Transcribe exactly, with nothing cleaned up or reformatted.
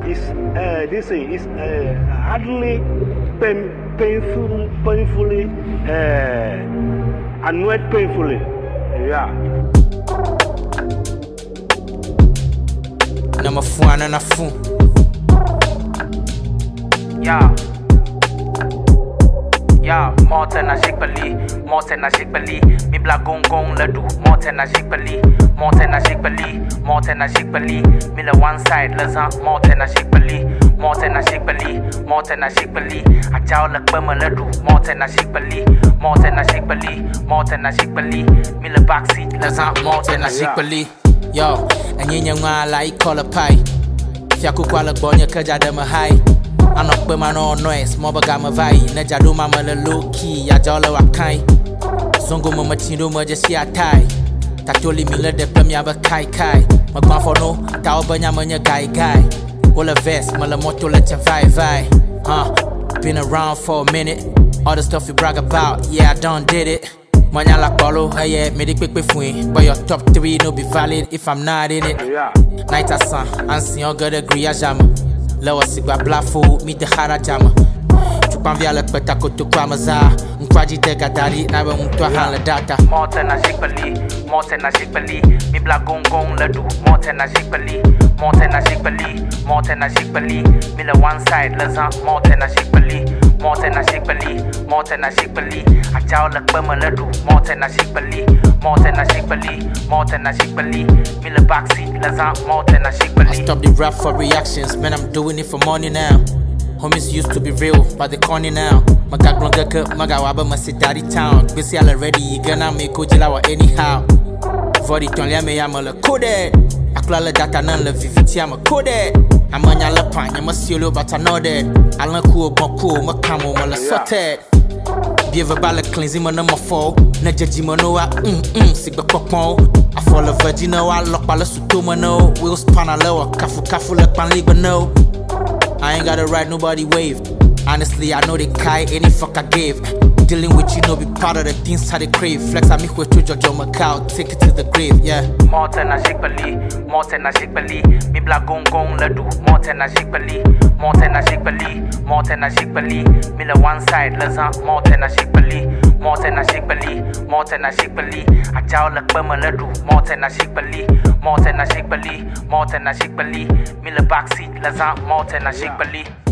is uh, this is uh, hardly pain, painful, painfully uh, annoyed painfully. Yeah. Number four and a fool. Yeah. Yeah, more than a shikbali, more than a shikbali. Mi bla gong gong la do, more than a shikbali, more than a shikbali, more than a shikbali. Mi la one side la zan, more than a shikbali, more than a shikbali, more than a shikbali. A chow la bama la do, more than a shikbali, more than a shikbali, more than a shikbali. Mi la backseat la zan, more than a shikbali. Yo, and yin yang like call a pie. Fiaku kwala bonya kajada mahai. I'm not with my own noise, Moba got my vai. Naja do my mother low key, ya jolly wa kai. Zongo mama chindo ma just ya tai. Tatoli mila de plum ya ba kai kai. My grand for no, tao banya manya guy guy. Walla vest, mala moto let ya vai vai. Huh, been around for a minute. All the stuff you brag about, yeah I done did it. Manya la polo, hey yeah, me the quick before. But your top three no be valid if I'm not in it. Yeah. Night as sun, and see your good agree as jam. Lower sigba black food, meet the hara jama. Chupan via le peta koto kwa maza. Nkwaji tega dari, nawe mtwa hala data. More than a shikbali, more than a shikbali. Mi bla gong gong la do, more than a shikbali, more than a shikbali, more than a shikbali. Mi la one side la zan, more than a shikbali, more than a shikbali, more than a shikbali. A chow la bama la do, more than a shikbali, more than a shikbali, more than a shikbali. Mi la backseat la zan, more than a shikbali. I stop the rap for reactions, man I'm doing it for money now. Homies used to be real, but they corny now. Maga glonga ke, maga waba masi daddy town. Busy already, you gonna make ojila wa anyhow. Vodi tonlia me yama le kode. Akla le data nan le viviti yama kode. Amanya le pan, yama siolo but I know that. Alan cool, bon cool, makamo ma le sorted. Bieva bala cleansing ma no ma fall. Na jaji ma no wa mm mm sigba kokon. I fall a virgin no, I lock bala suto ma no. Wheels pan a lower, kafu kafu le pan liga no. I ain't gotta ride nobody wave. Honestly, I know they kai any fuck I gave. Dealing with you, no be part of the things how they crave. Flex at me with Jojo Macau, take it to the grave, yeah. More than a shikbali, more than a shikbali. Mi bla gong gong la do, more than a shikbali, more than a shikbali, more than a shikbali. Mi la one side la zan, more than a shikbali, more than a shikbali, more than a shikbali. A chow la bama la do, more than a shikbali, more than a shikbali, more than a shikbali. Mi la backseat la zan, more than a shikbali.